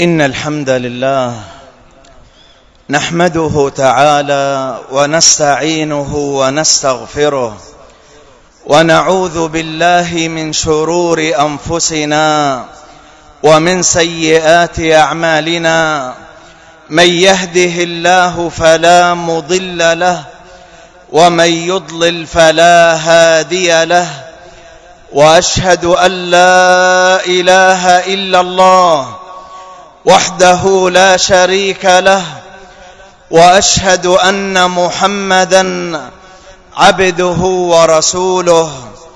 إن الحمد لله نحمده تعالى ونستعينه ونستغفره ونعوذ بالله من شرور أنفسنا ومن سيئات أعمالنا. من يهده الله فلا مضل له ومن يضلل فلا هادي له، وأشهد أن لا إله إلا الله وحده لا شريك له، وأشهد أن محمدًا عبده ورسوله.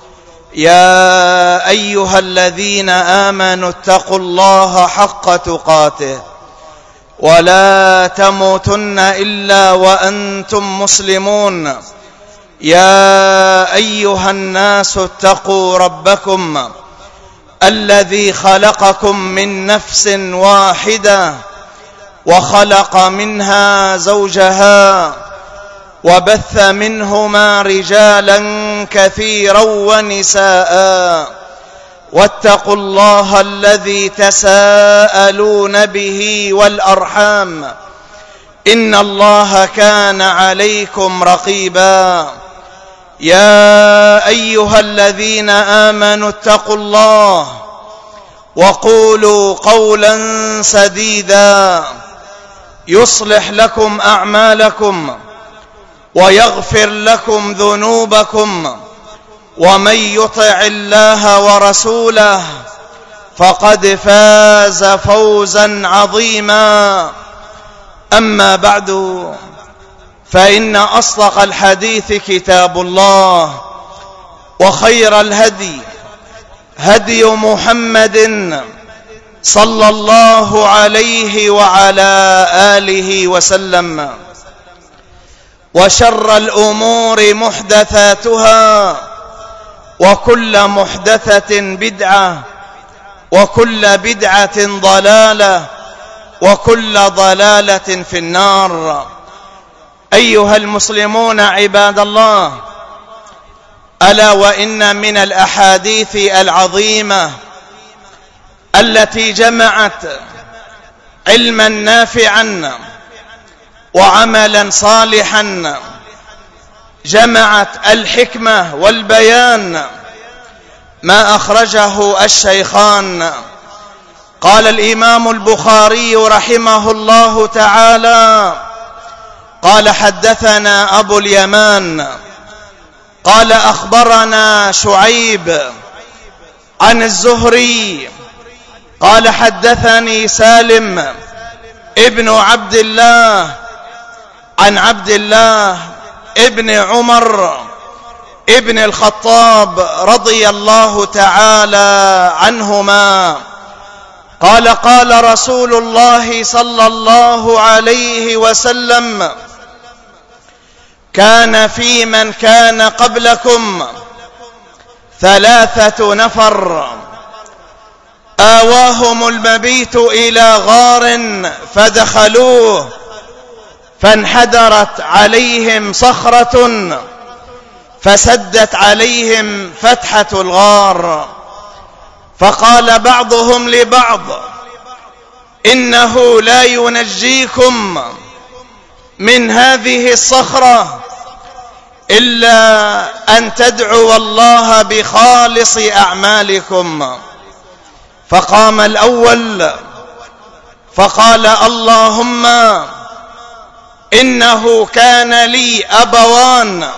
يا أيها الذين آمنوا اتقوا الله حق تقاته ولا تموتن إلا وأنتم مسلمون. يا أيها الناس اتقوا ربكم الذي خلقكم من نفس واحدة وخلق منها زوجها وبث منهما رجالا كثيرا ونساء، واتقوا الله الذي تساءلون به والأرحام إن الله كان عليكم رقيبا. يا أيها الذين آمنوا اتقوا الله وقولوا قولا سديدا يصلح لكم أعمالكم ويغفر لكم ذنوبكم، ومن يطع الله ورسوله فقد فاز فوزا عظيما. أما بعد، فإن أصدق الحديث كتاب الله، وخير الهدي هدي محمد صلى الله عليه وعلى آله وسلم، وشر الأمور محدثاتها، وكل محدثة بدعة، وكل بدعة ضلالة، وكل ضلالة في النار. أيها المسلمون عباد الله، ألا وإن من الأحاديث العظيمة التي جمعت علما نافعا وعملا صالحا، جمعت الحكمة والبيان، ما أخرجه الشيخان. قال الإمام البخاري رحمه الله تعالى: قال حدثنا أبو اليمان قال أخبرنا شعيب عن الزهري قال حدثني سالم ابن عبد الله عن عبد الله ابن عمر ابن الخطاب رضي الله تعالى عنهما قال: قال رسول الله صلى الله عليه وسلم: كان في من كان قبلكم 3 نفر آواهم المبيت إلى غار فدخلوه، فانحدرت عليهم صخرة فسدت عليهم فتحة الغار، فقال بعضهم لبعض: إنه لا ينجيكم من هذه الصخرة إلا أن تدعوا الله بخالص أعمالكم. فقام الأول فقال: اللهم إنه كان لي أبوان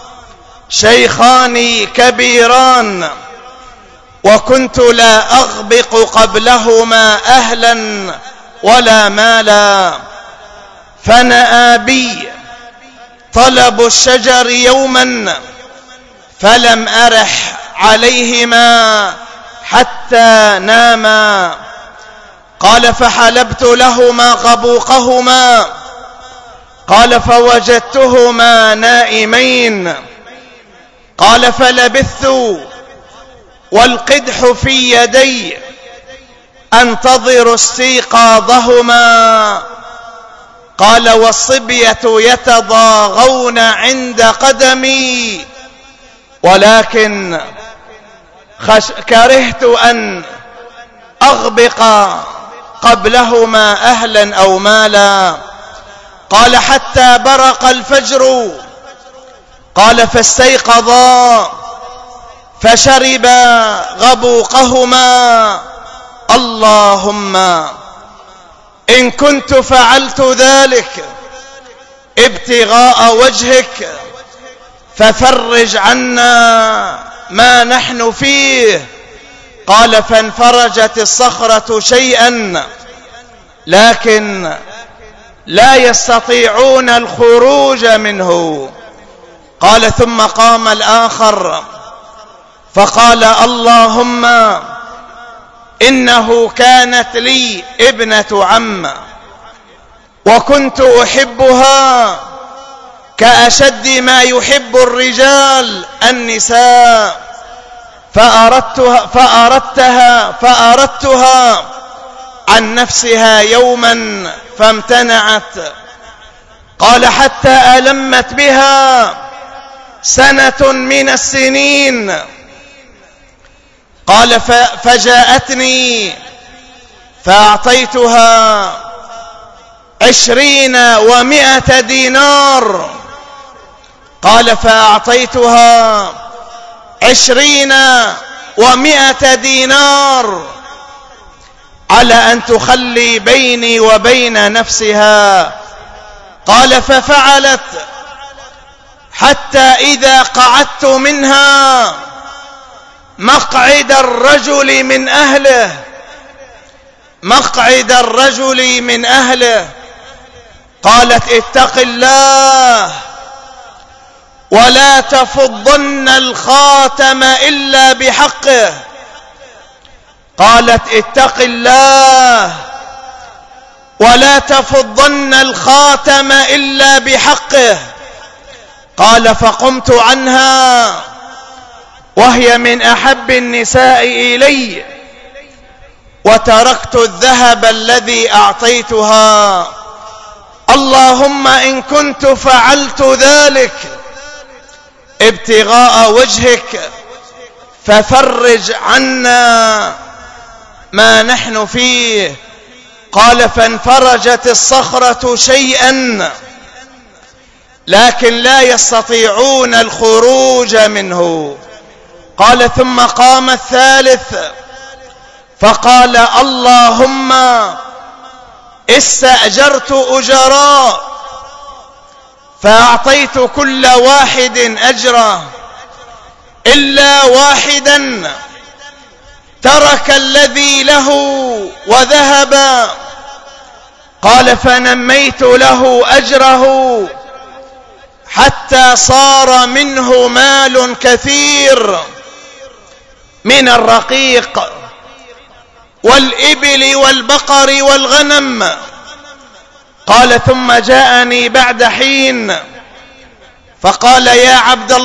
شيخان كبيران، وكنت لا أغبق قبلهما أهلا ولا مالا، فنأى بي طلب الشجر يوما فلم أرح عليهما حتى ناما. قال: فحلبت لهما غبوقهما، قال: فوجدتهما نائمين. قال: فلبثت والقدح في يدي أنتظر استيقاظهما. قال: والصبية يتضاغون عند قدمي، ولكن كرهت أن أغبق قبلهما أهلا أو مالا. قال حتى برق الفجر. قال فاستيقظا فشربا غبوقهما. اللهم إن كنت فعلت ذلك ابتغاء وجهك ففرج عنا ما نحن فيه. قال فانفرجت الصخرة شيئا لكن لا يستطيعون الخروج منه. قال ثم قام الآخر فقال اللهم إنه كانت لي ابنة عم وكنت أحبها كأشد ما يحب الرجال النساء فأردتها عن نفسها يوما فامتنعت. قال حتى ألمت بها سنة من السنين. قال فجاءتني فأعطيتها 20 و100 دينار. قال فأعطيتها 20 و100 دينار على أن تخلي بيني وبين نفسها. قال ففعلت حتى إذا قعدت منها مقعد الرجل من أهله قالت اتق الله ولا تفضن الخاتم إلا بحقه. قالت اتق الله ولا تفضن الخاتم إلا بحقه. قال فقمت عنها وهي من أحب النساء إلي وتركت الذهب الذي أعطيتها. اللهم إن كنت فعلت ذلك ابتغاء وجهك ففرج عنا ما نحن فيه. قال فانفرجت الصخرة شيئا لكن لا يستطيعون الخروج منه. قال ثم قام الثالث فقال اللهم استأجرت أجراء فأعطيت كل واحد أجره إلا واحدا ترك الذي له وذهب. قال فنميت له أجره حتى صار منه مال كثير من الرقيق والإبل والبقر والغنم. قال ثم جاءني بعد حين فقال يا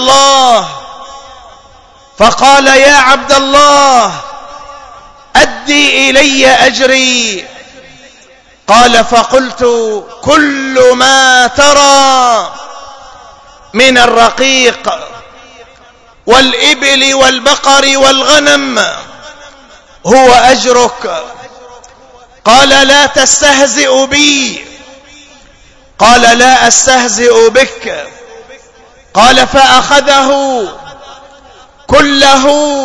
عبد الله أدي إلي أجري. قال فقلت كل ما ترى من الرقيق والإبل والبقر والغنم هو أجرك. قال لا تستهزئ بي. قال لا أستهزئ بك. قال فأخذه كله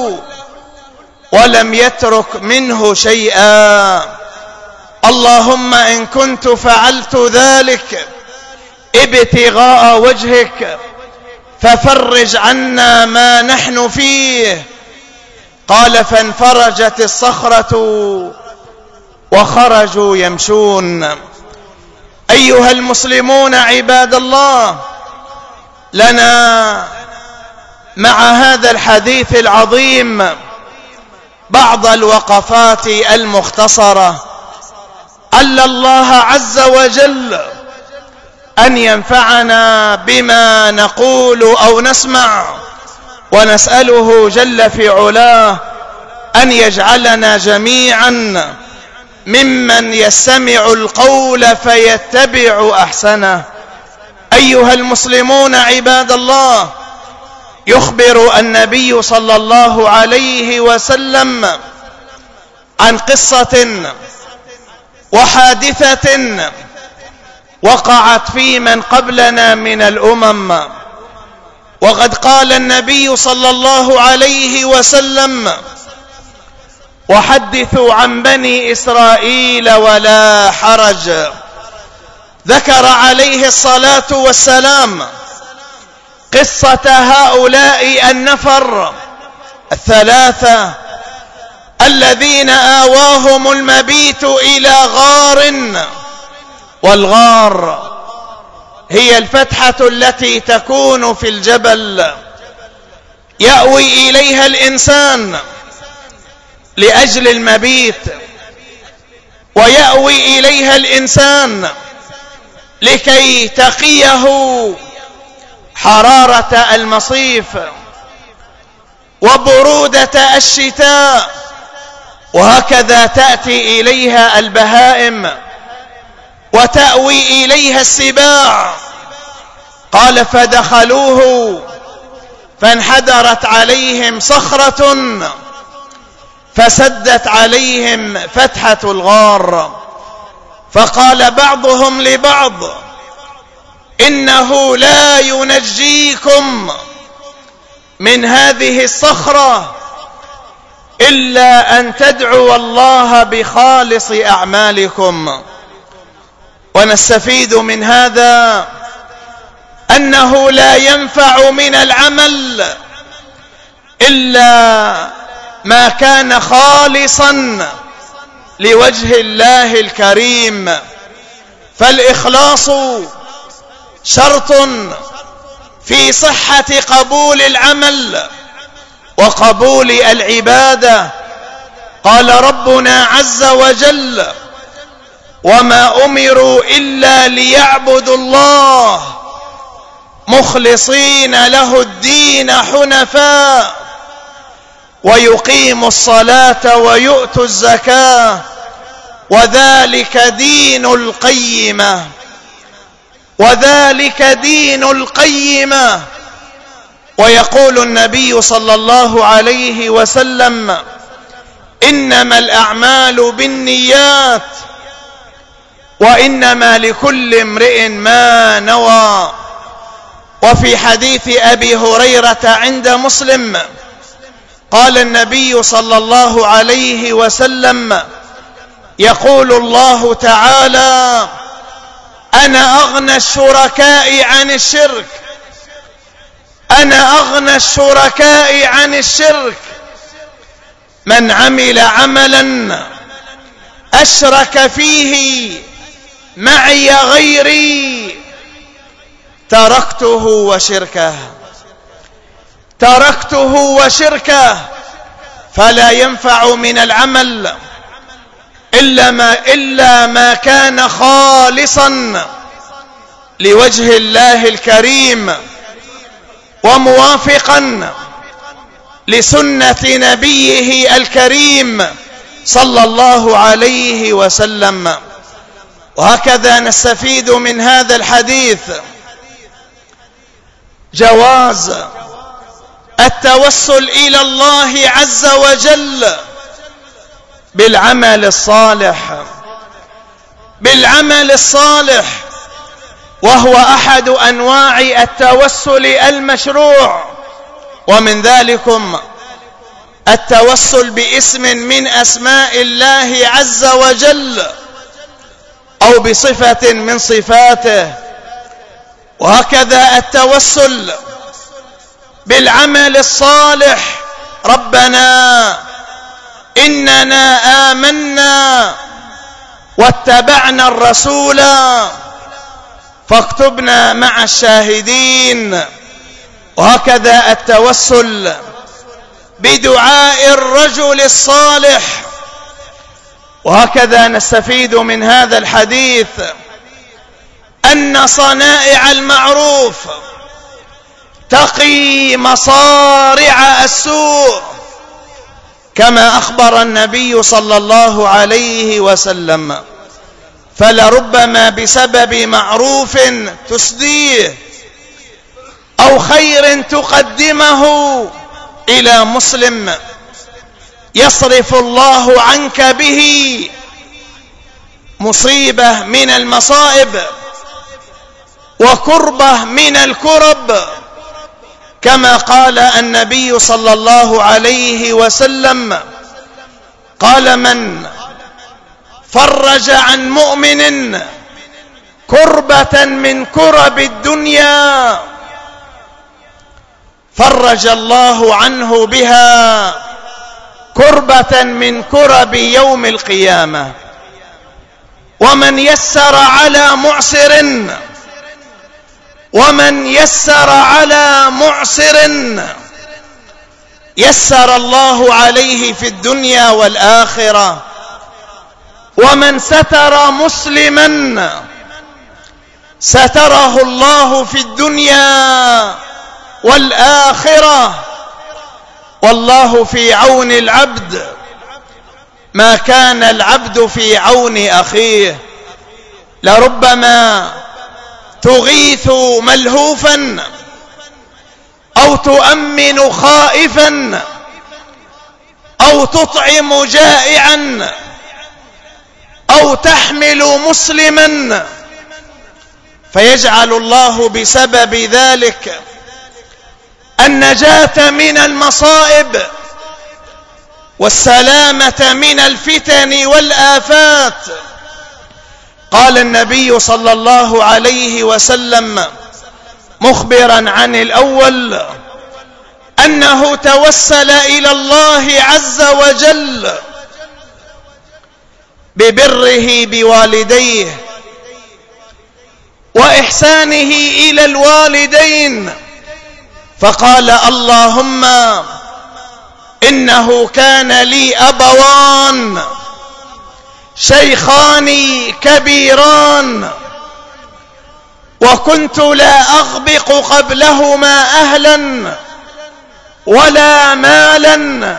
ولم يترك منه شيئا. اللهم إن كنت فعلت ذلك ابتغاء وجهك ففرج عنا ما نحن فيه. قال فانفرجت الصخرة وخرجوا يمشون. أيها المسلمون عباد الله، لنا مع هذا الحديث العظيم بعض الوقفات المختصرة. عل الله عز وجل أن ينفعنا بما نقول أو نسمع، ونسأله جل في علاه أن يجعلنا جميعا ممن يستمع القول فيتبع أحسنه. أيها المسلمون عباد الله، يخبر النبي صلى الله عليه وسلم عن قصة وحادثة وقعت في من قبلنا من الأمم. وقد قال النبي صلى الله عليه وسلم: وحدثوا عن بني إسرائيل ولا حرج. ذكر عليه الصلاة والسلام قصة هؤلاء النفر الثلاثة الذين آواهم المبيت إلى غار، والغار هي الفتحة التي تكون في الجبل يأوي إليها الإنسان لأجل المبيت، ويأوي إليها الإنسان لكي تقيه حرارة المصيف وبرودة الشتاء. وهكذا تأتي إليها البهائم وتأوي إليها السباع. قال: فدخلوه فانحدرت عليهم صخرة فسدت عليهم فتحة الغار. فقال بعضهم لبعض: إنه لا ينجيكم من هذه الصخرة إلا أن تدعوا الله بخالص أعمالكم. ونستفيد من هذا أنه لا ينفع من العمل إلا ما كان خالصا لوجه الله الكريم. فالإخلاص شرط في صحة قبول العمل وقبول العبادة. قال ربنا عز وجل: وما أمروا إلا ليعبدوا الله مخلصين له الدين حنفاء ويقيموا الصلاة ويؤتوا الزكاة وذلك دين القيمة. وذلك دين القيمة. ويقول النبي صلى الله عليه وسلم: إنما الأعمال بالنيات وإنما لكل امرئ ما نوى. وفي حديث أبي هريرة عند مسلم قال النبي صلى الله عليه وسلم: يقول الله تعالى: أنا أغنى الشركاء عن الشرك. أنا أغنى الشركاء عن الشرك من عمل عملا أشرك فيه معي غيري تركته وشركه. تركته وشركه. فلا ينفع من العمل إلا ما كان خالصا لوجه الله الكريم وموافقا لسنة نبيه الكريم صلى الله عليه وسلم. وهكذا نستفيد من هذا الحديث جواز التوسل إلى الله عز وجل بالعمل الصالح. بالعمل الصالح، وهو أحد أنواع التوسل المشروع. ومن ذلكم التوسل باسم من أسماء الله عز وجل أو بصفة من صفاته. وهكذا التوسل بالعمل الصالح: ربنا إننا آمنا واتبعنا الرسول فاكتبنا مع الشاهدين. وهكذا التوسل بدعاء الرجل الصالح. وهكذا نستفيد من هذا الحديث أن صنائع المعروف تقي مصارع السوء، كما أخبر النبي صلى الله عليه وسلم: فلربما بسبب معروف تسديه أو خير تقدمه إلى مسلم يصرف الله عنك به مصيبة من المصائب وكربة من الكرب، كما قال النبي صلى الله عليه وسلم: قال: من فرج عن مؤمن كربة من كرب الدنيا فرج الله عنه بها كربة من كرب يوم القيامة. ومن يسر على معسر يسر الله عليه في الدنيا والآخرة. ومن ستر مسلما ستره الله في الدنيا والآخرة. والله في عون العبد ما كان العبد في عون أخيه. لربما تغيث ملهوفا أو تؤمن خائفا أو تطعم جائعا أو تحمل مسلما، فيجعل الله بسبب ذلك النجاة من المصائب والسلامة من الفتن والآفات. قال النبي صلى الله عليه وسلم مخبرا عن الأول أنه توسل إلى الله عز وجل ببره بوالديه وإحسانه إلى الوالدين، فقال: اللهم إنه كان لي أبوان شيخان كبيران وكنت لا أغبق قبلهما أهلا ولا مالا.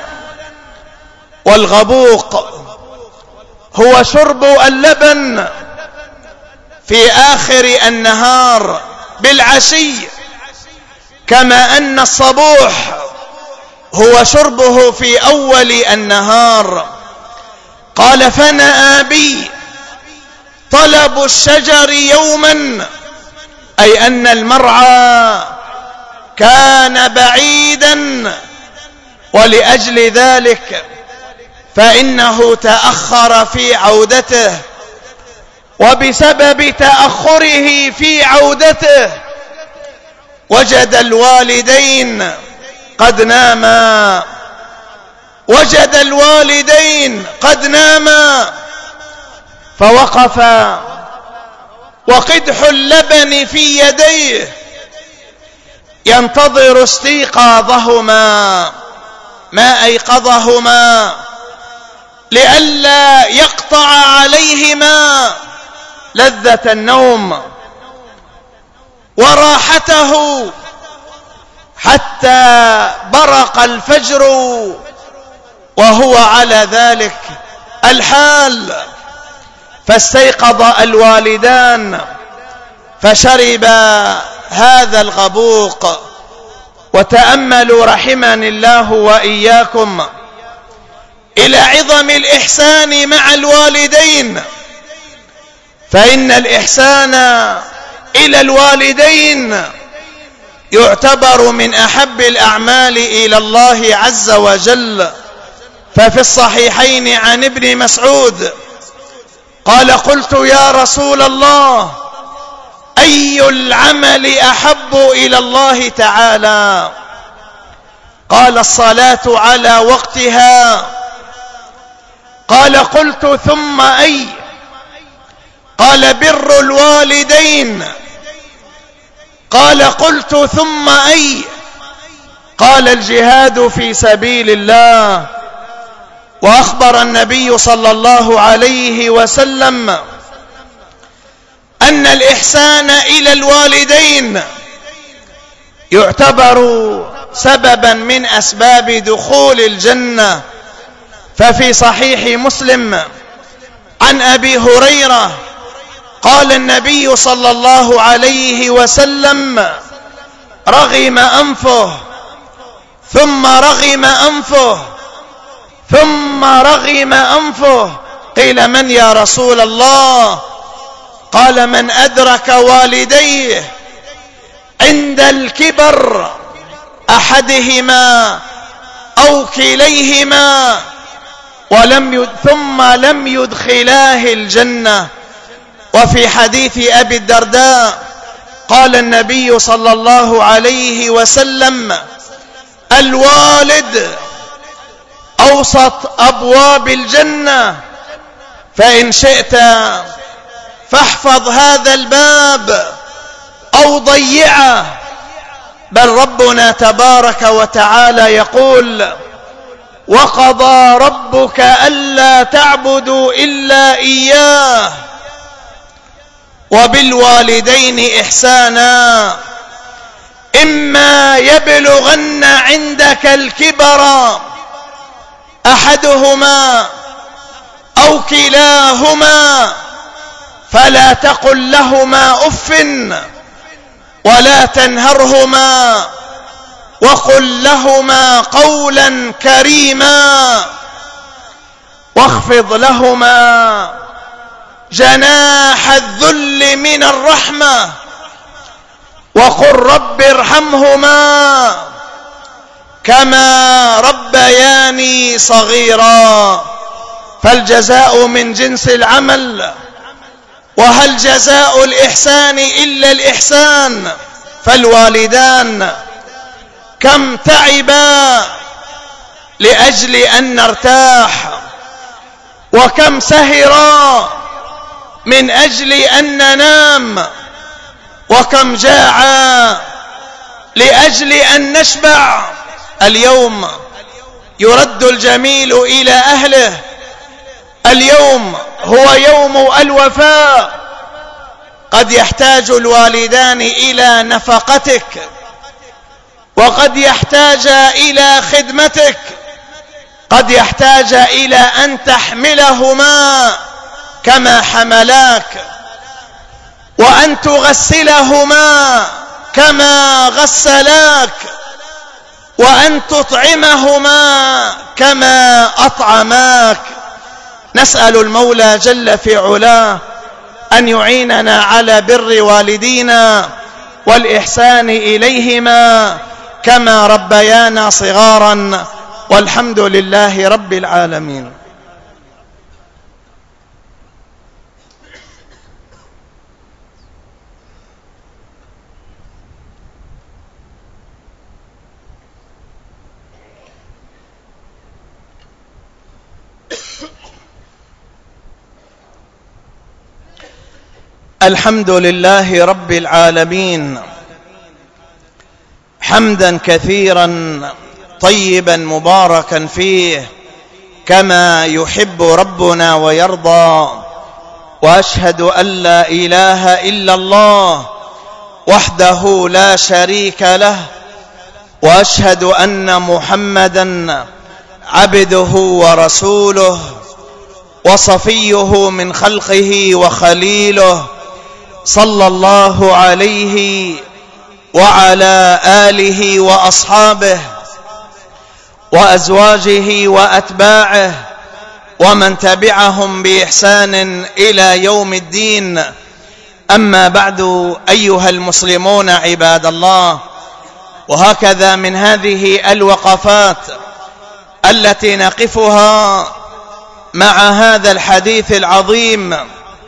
والغبوق هو شرب اللبن في آخر النهار بالعشي، كما أن الصبوح هو شربه في أول النهار. قال: فنأى بي طلب الشجر يوما، أي أن المرعى كان بعيدا، ولأجل ذلك فإنه تأخر في عودته، وبسبب تأخره في عودته وجد الوالدين قد ناما، فوقف وقدح اللبن في يديه ينتظر استيقاظهما، ما أيقظهما لئلا يقطع عليهما لذة النوم وراحته حتى برق الفجر وهو على ذلك الحال. فاستيقظ الوالدان فشرب هذا الغبوق. وتأملوا رحمني الله وإياكم إلى عظم الإحسان مع الوالدين، فإن الإحسان إلى الوالدين يعتبر من أحب الأعمال إلى الله عز وجل. ففي الصحيحين عن ابن مسعود قال: قلت يا رسول الله أي العمل أحب إلى الله تعالى؟ قال: الصلاة على وقتها. قال: قلت ثم أي؟ قال: بر الوالدين. قال: قلت ثم أي؟ قال: الجهاد في سبيل الله. وأخبر النبي صلى الله عليه وسلم أن الإحسان إلى الوالدين يعتبر سببا من أسباب دخول الجنة. ففي صحيح مسلم عن أبي هريرة قال النبي صلى الله عليه وسلم: رغم أنفه ثم رغم أنفه ثم رغم أنفه قيل من يا رسول الله؟ قال من أدرك والديه عند الكبر أحدهما أو كليهما ثم لم يدخلاه الجنة. وفي حديث أبي الدرداء قال النبي صلى الله عليه وسلم الوالد أوسط أبواب الجنة، فإن شئت فاحفظ هذا الباب أو ضيعه. بل ربنا تبارك وتعالى يقول وقضى ربك ألا تعبدوا إلا إياه وبالوالدين إحسانا إما يبلغن عندك الكبر أحدهما أو كلاهما فلا تقل لهما أف ولا تنهرهما وقل لهما قولا كريما واخفض لهما جناح الذل من الرحمة وقل رب ارحمهما كما ربياني صغيرا. فالجزاء من جنس العمل، وهل جزاء الإحسان إلا الإحسان؟ فالوالدان كم تعبا لأجل أن نرتاح، وكم سهرا من أجل أن ننام، وكم جاعا لأجل أن نشبع. اليوم يرد الجميل إلى أهله، اليوم هو يوم الوفاء. قد يحتاج الوالدان إلى نفقتك، وقد يحتاج إلى خدمتك، قد يحتاج إلى أن تحملهما كما حملاك، وأن تغسلهما كما غسلاك، وأن تطعمهما كما أطعماك. نسأل المولى جل في علاه أن يعيننا على بر والدينا والإحسان إليهما كما ربيانا صغارا، والحمد لله رب العالمين. الحمد لله رب العالمين حمدا كثيرا طيبا مباركا فيه كما يحب ربنا ويرضى. وأشهد أن لا إله إلا الله وحده لا شريك له، وأشهد أن محمدا عبده ورسوله وصفيه من خلقه وخليله، صلى الله عليه وعلى آله وأصحابه وأزواجه وأتباعه ومن تبعهم بإحسان إلى يوم الدين. أما بعد، أيها المسلمون عباد الله، وهكذا من هذه الوقفات التي نقفها مع هذا الحديث العظيم،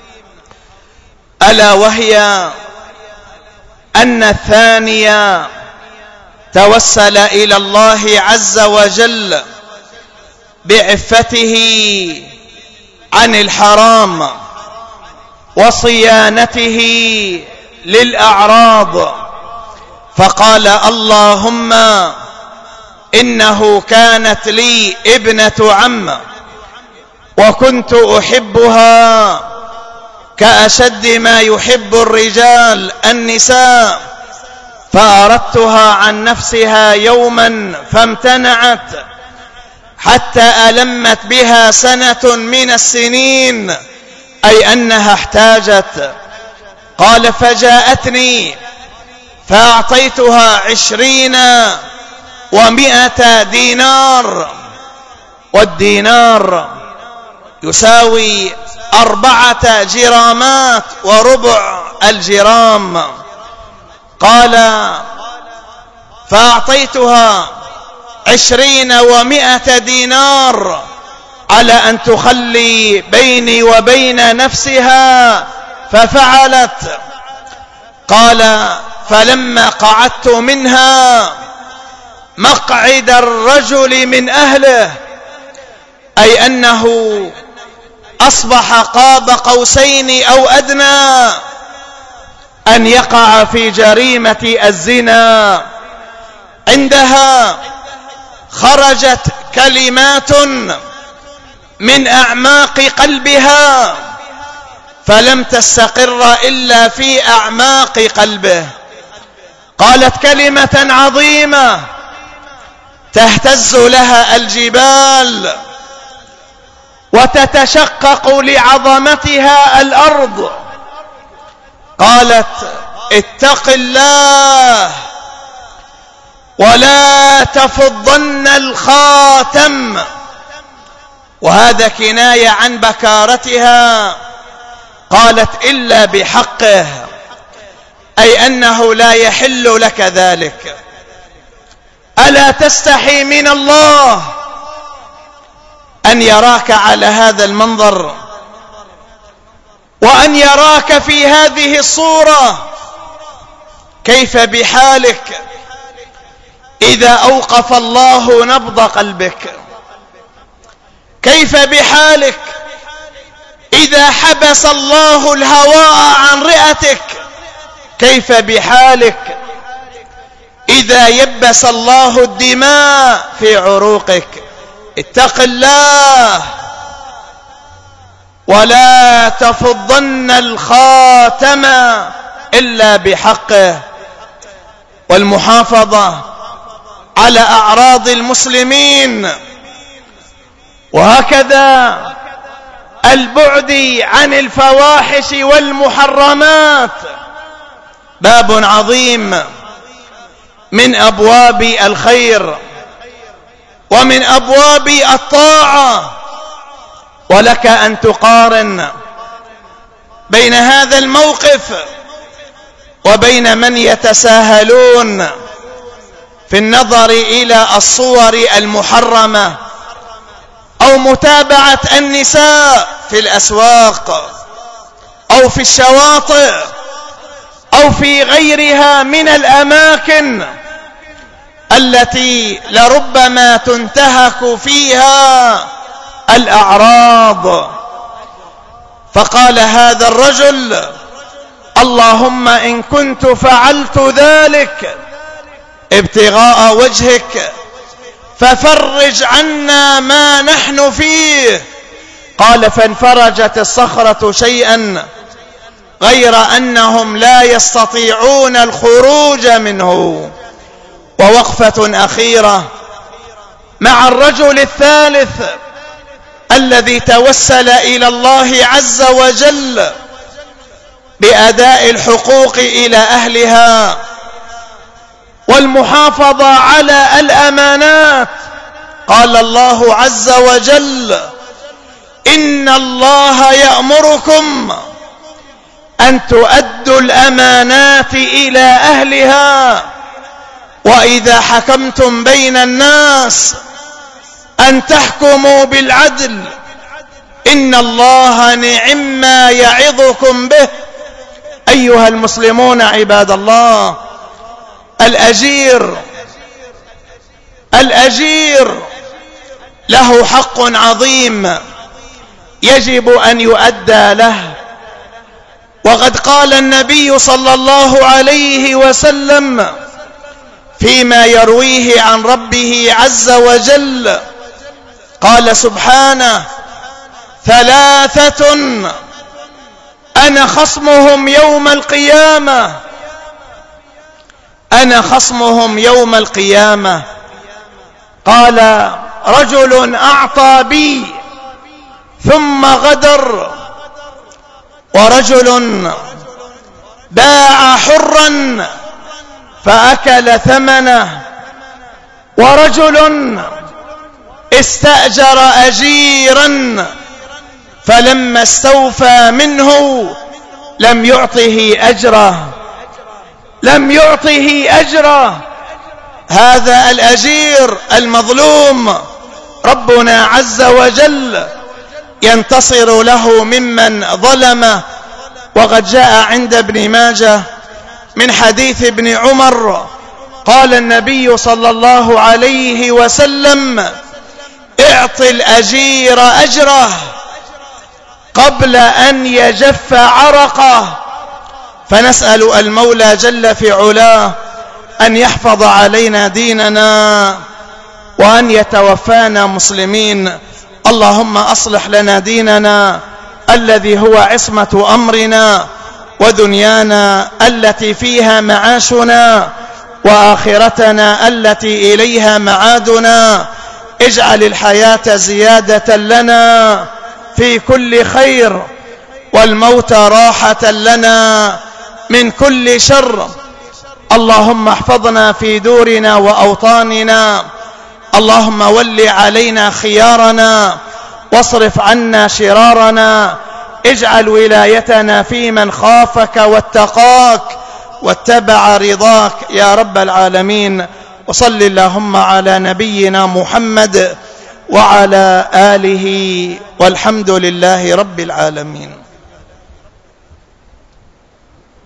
ألا وهي أن الثانية توسل إلى الله عز وجل بعفته عن الحرام وصيانته للأعراض، فقال اللهم إنه كانت لي ابنة عم وكنت أحبها كأشد ما يحب الرجال النساء، فأردتها عن نفسها يوما فامتنعت حتى ألمت بها سنة من السنين، أي أنها احتاجت. قال فجاءتني فأعطيتها 20 و100 دينار، والدينار يساوي 4 جرامات وربع الجرام. قال: فأعطيتها 20 و100 دينار على أن تخلي بيني وبين نفسها، ففعلت. قال: فلما قعدت منها مقعد الرجل من أهله، أي أنه أصبح قاب قوسين أو أدنى أن يقع في جريمة الزنا، عندها خرجت كلمات من أعماق قلبها فلم تستقر إلا في أعماق قلبه. قالت كلمة عظيمة تهتز لها الجبال وتتشقق لعظمتها الأرض. قالت: اتق الله ولا تفضن الخاتم. وهذا كناية عن بكارتها. قالت: إلا بحقه، أي أنه لا يحل لك ذلك. ألا تستحي من الله أن يراك على هذا المنظر، وأن يراك في هذه الصورة؟ كيف بحالك إذا أوقف الله نبض قلبك؟ كيف بحالك إذا حبس الله الهواء عن رئتك؟ كيف بحالك إذا يبس الله الدماء في عروقك؟ اتق الله ولا تفضن الخاتم إلا بحقه، والمحافظة على أعراض المسلمين، وهكذا البعد عن الفواحش والمحرمات باب عظيم من أبواب الخير ومن أبواب الطاعة. ولك أن تقارن بين هذا الموقف وبين من يتساهلون في النظر إلى الصور المحرمة أو متابعة النساء في الأسواق أو في الشواطئ أو في غيرها من الأماكن التي لربما تنتهك فيها الأعراض. فقال هذا الرجل: اللهم إن كنت فعلت ذلك ابتغاء وجهك ففرج عنا ما نحن فيه. قال: فانفرجت الصخرة شيئا غير أنهم لا يستطيعون الخروج منه. ووقفة أخيرة مع الرجل الثالث الذي توسل إلى الله عز وجل بأداء الحقوق إلى أهلها والمحافظة على الأمانات. قال الله عز وجل: إن الله يأمركم أن تؤدوا الأمانات إلى أهلها وإذا حكمتم بين الناس أن تحكموا بالعدل إن الله نعم ما يعظكم به. أيها المسلمون عباد الله، الأجير له حق عظيم يجب أن يؤدى له. وقد قال النبي صلى الله عليه وسلم فيما يرويه عن ربه عز وجل، قال سبحانه: 3 أنا خصمهم يوم القيامة. قال: رجل أعطى بي ثم غدر، ورجل باع حرا فأكل ثمنه، ورجل استأجر أجيرا فلما استوفى منه لم يعطه أجره. هذا الأجير المظلوم ربنا عز وجل ينتصر له ممن ظلمه. وقد جاء عند ابن ماجه من حديث ابن عمر قال النبي صلى الله عليه وسلم: اعط الأجير أجره قبل أن يجف عرقه. فنسأل المولى جل في علاه أن يحفظ علينا ديننا وأن يتوفانا مسلمين. اللهم أصلح لنا ديننا الذي هو عصمة أمرنا، ودنيانا التي فيها معاشنا، وآخرتنا التي إليها معادنا. اجعل الحياة زيادة لنا في كل خير، والموت راحة لنا من كل شر. اللهم احفظنا في دورنا وأوطاننا. اللهم ول علينا خيارنا واصرف عنا شرارنا. اجعل ولايتنا في من خافك واتقاك واتبع رضاك يا رب العالمين. وصل اللهم على نبينا محمد وعلى آله، والحمد لله رب العالمين.